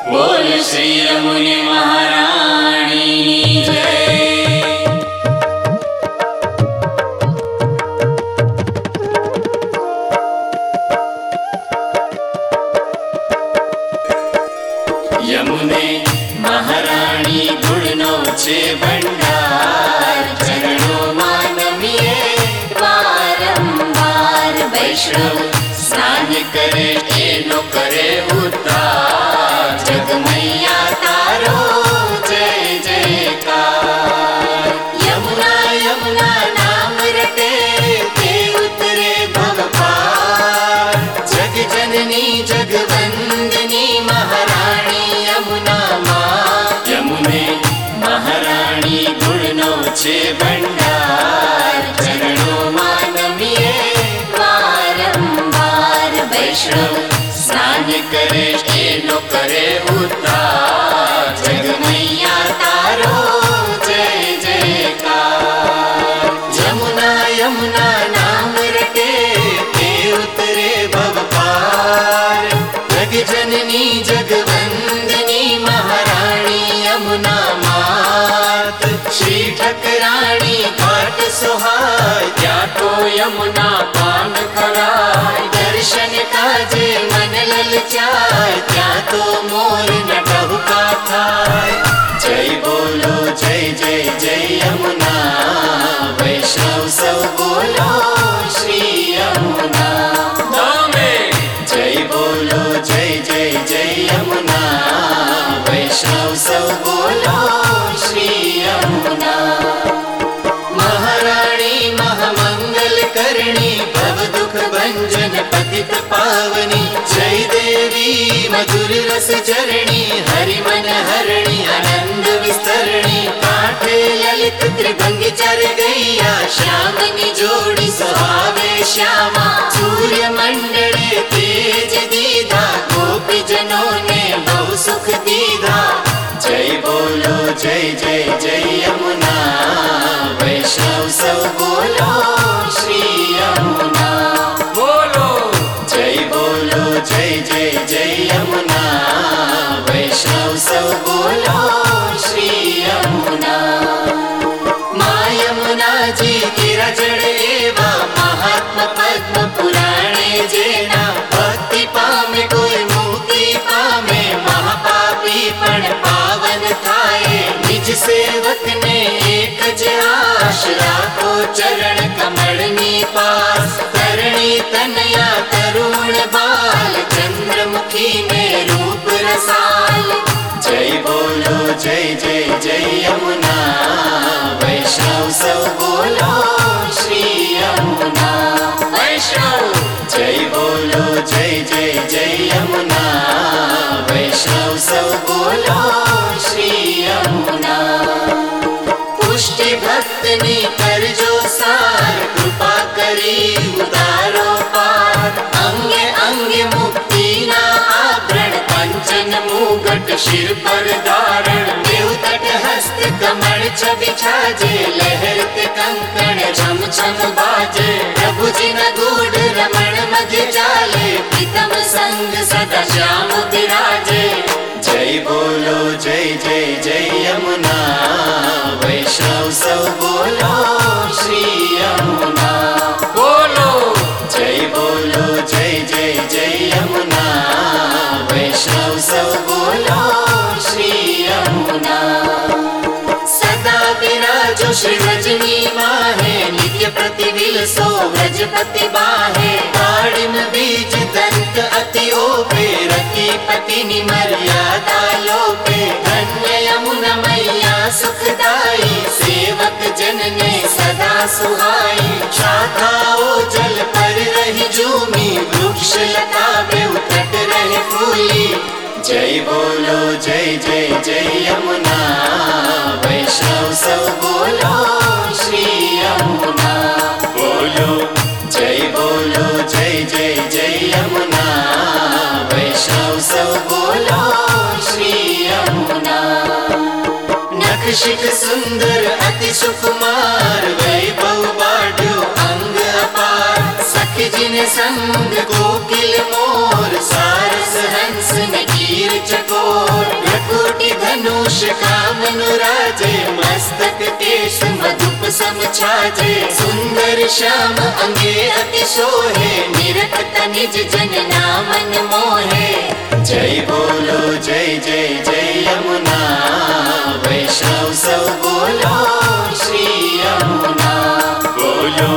बोल श्री यमुने महारानी जय। यमुने महारानी गुणनो छे भंडार, चरणों मानवीए वारंवार। वैष्णव स्नान करे एनो करे उद्धार, जगमैया तारो जय जयकार। यमुना यमुना नाम रटे ते उतरे भव पार, जग जननी जगवंदनी महारानी यमुना माँ। यमुने महारानी गुणनो छे भंडार, चरणों मानवीए वारंवार। वैष्णव स्नान करे एनो करे उद्धार, जगमैया तारो जय जयकार। यमुना यमुना नाम रटे ते उतरे भव पार, जग जननी जगवंदनी महारानी यमुना मात। श्री ठकराणी घाट सोहाय, त्या तो यमुना पान कराय। दर्शन काजे मन ललचाय, त्या तो मोर न टहुका थाय। जय बोलो जय जय जय यमुना, वैष्णव सब बोलो श्री यमुना। जय बोलो जय जय जय यमुना, वैष्णव सब बोलो श्री यमुना। महारानी महामंगल करणी, भव दुख भंजन पतित पावनी। जय देवी मधुर रस चरणी, हरि मन हरणी आनंद विस्तरणी। काठे ललित त्रिभंगी चर गैया, श्यामनी जोड़ी सुहावे श्यामा। सूर्य मंडले तेज दीदा, गोपी जनों ने बहु सुख दीदा। जय बोलो जय जय जय यमुना, वैष्णव सब बोलो श्री यमुना। बोलो जय बोलो जय जय जय यमुना, वैष्णव सब बोलो श्री यमुना। माँ यमुना जी गिरा एवा, महात्मा पद्म पुराणे जेना। भक्ति पामे कोई मुक्ति पामे, महापापी पण पावन थाए। निज सेवक ने एक ज आश, राखो चरण कमलनी पास। करणी तनया तरुण बाल, चंद्रमुखी में रूप रसाल। जय बोलो जय जय जय यमुना, वैष्णव सब बोलो श्री यमुना। वैष्णव जय बोलो जय जय जय यमुना, वैष्णव सब बोलो श्री यमुना। पुष्टि भक्तनी कर जो सार, कृपा करी उदारो पार। अंगे अंगे मुक्ति ना आभरण, कंचन मुगट शिर पर धारण। देव तट हस्त कमल छवि छाजे, लहरते कंकण छम छम बाजे। प्रभु जी न गूढ़ रमण मध्य चाले, प्रीतम संग सदा श्याम विराजे। जय बोलो जय जय जय यमुना, वैष्णव सब बोलो श्री यमुना। बोलो जय बोलो जय जय जय यमुना, वैष्णव सब बोलो श्री यमुना। सदा विराजो श्री रजनी माहे, नित्य प्रतिविल सो व्रजपति बाहे। काड़िम बीज दंत अति ओपे, रति पतिनि मर्यादा लोपे। धन्य यमुना मैया सुखदाई, सेवक जन ने सदा सुहाई। शाखाओ जल पर रही झूमी, वृक्ष लता बेउ तट रहे फूली। जय बोलो जय जय जय यमुना, वैष्णव सब बोलो श्री यमुना। बोलो जय बोलो जय जय जय यमुना, वैष्णव सब बोलो श्री यमुना। नखशिख सुंदर अति सुकुमार, वैभव बाढ़ो अंग अपार। सखी जिन संग कोकिल मोर, सारस हंस न कीर चकोर। धनुष कामनुराजे मस्तक केश मधुप सम छाजे सुंदर श्याम अंगे अति सोहे निरखत निज जन नामन मोहे जय बोलो जय जय जय यमुना वैष्णव सब बोलो श्री यमुना बोलो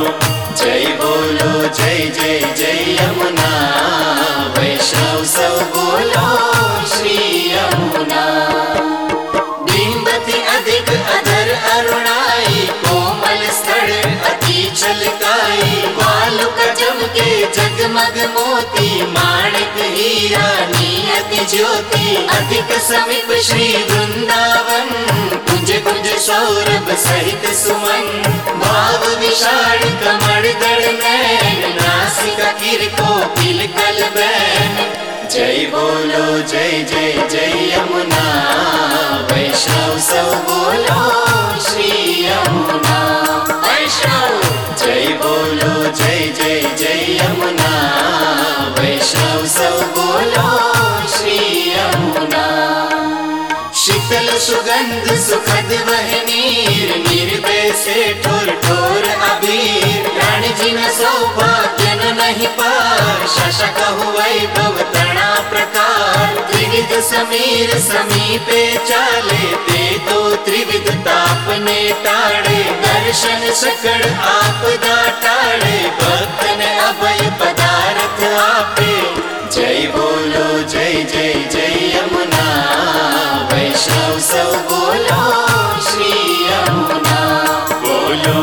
जय जय जय यमुना वैष्णव सब बोलो श्री यमुना बिंबती अधिक अधर अरुणाई कोमल स्थल अति छलकाई वालुक चमके जगमग मोती माणिक हीरा नियति ज्योति अधिक समीप श्री वृंदावन कुंज कुंज सौरभ सहित सुमन भाव विशाल कमर दड़ नैन नासिका किरको किलकल बैन जय बोलो जय जय जय यमुना वैष्णव सब बोलो श्री यमुना वैष्णव जय बोलो जय जय जय यमुना वैष्णव सब बोलो श्री यमुना शीतल सुगंध सुखद वह नीर निर्भय से ठोर ठोर अबीर प्राण जी न सौभाग्य न नहीं पार शशक वैभव तना प्रकार त्रिविध समीर समीपे चाले ते तो त्रिविध तापने टाड़े दर्शन सकड़ आपदा टाड़े भक्त ने अभय पदार्थ आपे जय बोलो जय जय जय यमुना वैष्णव सब बोलो श्री यमुना बोलो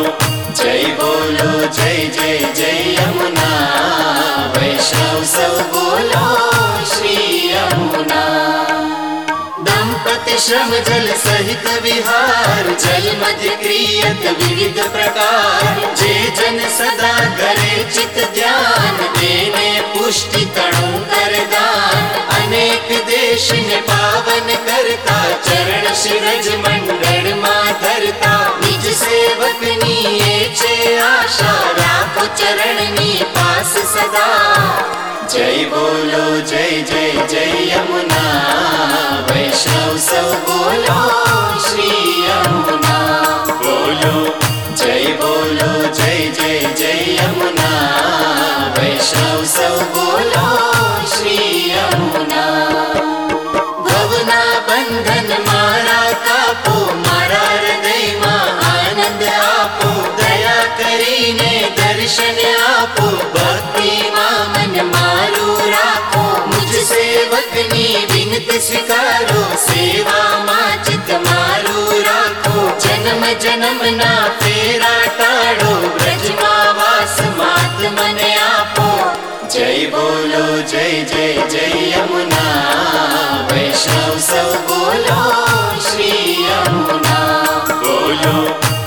जय जय जय यमुना वैष्णव सब बोलो श्री यमुना दंपति श्रम जल सहित विहार जल मध्य क्रियत विविध प्रकार जे जन सदा करे चित ध्यान देने पुष्टि तणु कर दान अनेक देश ने पावन करता चरण शिरज मंडल मां धरता निज सेवक नीये छे आशा राखो चरण नी पास सदा जय बोलो जय जय जय यमुना वैष्णव सब बोलो श्री यमुना बोलो जय जय जय यमुना वैष्णव सब बोलो श्री यमुना भवना बंधन मारा कापो मारा हृदय मां आनंद आपो दया करीने दर्शन आपो भक्ति मां मन मारू राखो मुझ सेवकनी विनती स्वीकारो सेवा मां चित मारू राखो जन्म जन्म ना फेरा टाड़ो ब्रज मां वास मात मन आपो जय बोलो जय जय जय यमुना वैष्णव सब बोलो श्री यमुना बोलो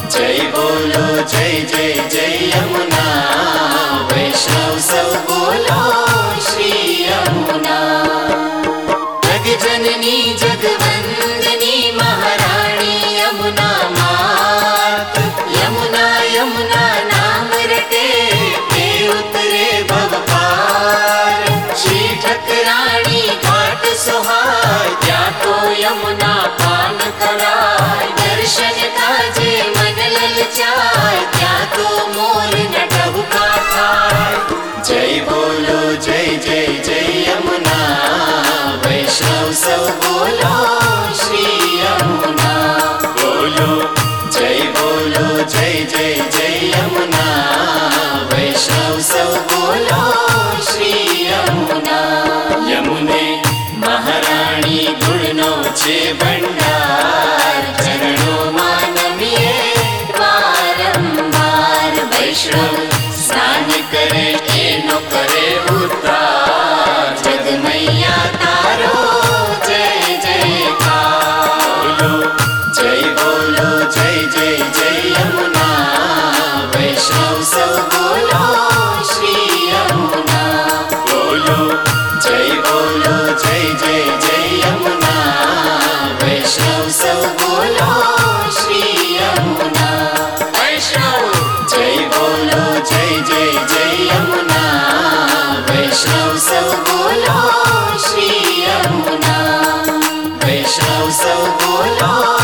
जय जय जय यमुना वैष्णव सब बोलो श्री यमुना जग जननी जगवंदनी महारानी यमुना मात यमुना यमुना नाम रटे ते उतरे भव पार श्री ठकरानी घाट सुहाय त्या तो यमुना पान कराय दर्शन काजे मन ललचाय त्या तो मोर नटहु का थाय जय बोलो जय जय जय यमुना वैष्णव सब बोलो श्री यमुना बोलो जय जय जय यमुना वैष्णव सब बोलो श्री यमुना यमुने महारानी गुणनो छे भंडार चरणों मान नमिए वारंवार वैष्णव स्नान करे एनो करे उद्धार जग मैया तारो जय जयकार बोलो जय जय जय यमुना वैष्णव सब बोलो श्री यमुना बोलो जय जय जय यमुना वैष्णव सौ सौ बोलो